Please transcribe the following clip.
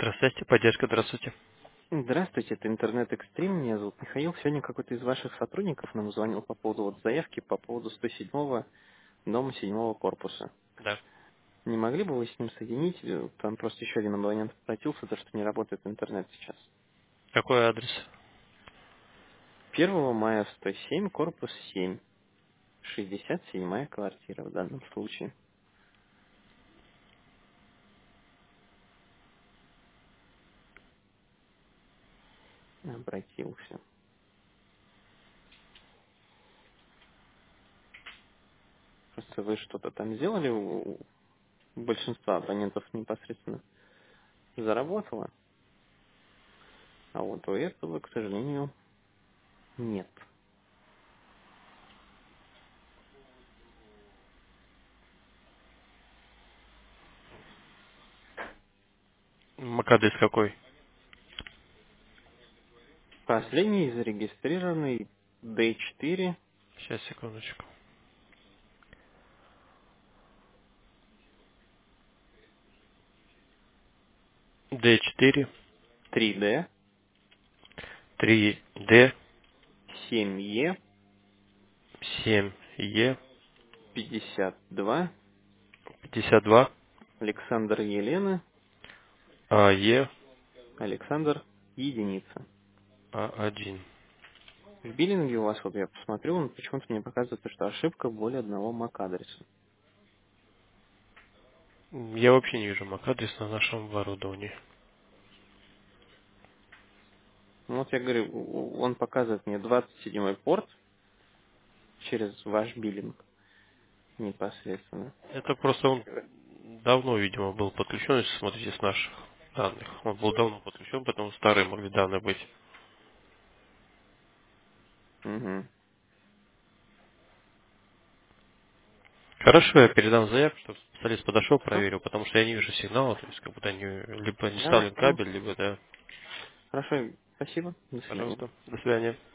Здравствуйте, поддержка, здравствуйте. Здравствуйте, это Интернет-Экстрим, меня зовут Михаил. Сегодня какой-то из ваших сотрудников нам звонил по поводу заявки по поводу 107-го дома 7-го корпуса. Да. Не могли бы вы с ним соединить? Там просто еще один абонент обратился, то что не работает интернет сейчас. Какой адрес? 1 мая 107, корпус 7, 67-я квартира в данном случае. Обратился. Просто вы что-то там сделали, у большинства абонентов непосредственно заработало, а вот у этого, к сожалению, нет. Адрес какой? Последний зарегистрированный D4 Сейчас, секундочку. D4, 3D 3D, 7E 7E, 52 52, Александр Елена AE, Александр единица. A1. В биллинге у вас, вот я посмотрю, он почему-то мне показывает, что ошибка более одного MAC-адреса. Я вообще не вижу MAC-адрес на нашем оборудовании. Ну вот я говорю, он показывает мне 27-й порт через ваш биллинг непосредственно. Это просто он давно, видимо, был подключен, если смотрите с наших данных. Он был давно подключен, поэтому старые могли данные быть. Угу. Хорошо, я передам заявку, чтобы специалист подошел, Хорошо? проверил, потому что я не вижу сигнала, то есть как будто они либо не Да, вставлен понял. кабель, либо да. Хорошо, спасибо. До свидания. Пожалуйста. До свидания.